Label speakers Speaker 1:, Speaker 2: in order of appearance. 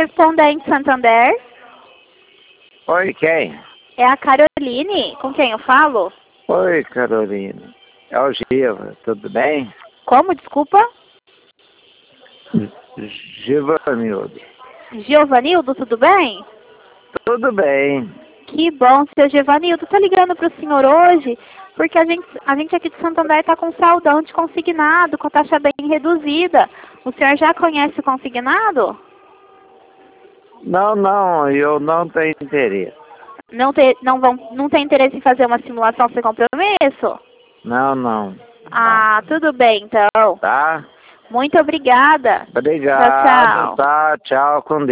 Speaker 1: Correspondente Santander.
Speaker 2: Oi, quem?
Speaker 1: É a Caroline, com quem eu falo?
Speaker 2: Oi, Carolina. É o Giva, tudo bem?
Speaker 1: Como, desculpa?
Speaker 2: Givanildo.
Speaker 1: Giovanildo, tudo bem?
Speaker 2: Tudo bem.
Speaker 1: Que bom, seu Giovanildo. Tô ligando pro senhor hoje, porque a gente aqui de Santander tá com saldão de consignado, com taxa bem reduzida. O senhor já conhece o consignado?
Speaker 2: Não, eu não tenho interesse.
Speaker 1: Não tem interesse em fazer uma simulação sem compromisso?
Speaker 2: Não.
Speaker 1: Ah, tudo bem, então.
Speaker 2: Tá?
Speaker 1: Muito obrigada.
Speaker 2: Obrigado,
Speaker 1: Tchau, tchau.
Speaker 2: tá? Tchau, com Deus.